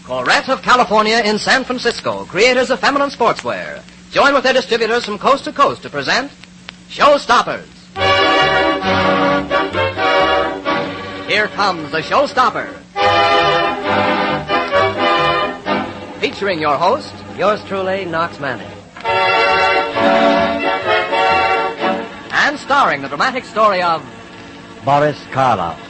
Corette of California in San Francisco, creators of feminine sportswear, join with their distributors from coast to coast to present Showstoppers. Here comes the Showstopper. Featuring your host, yours truly, Knox Manning. And starring the dramatic story of Boris Karloff.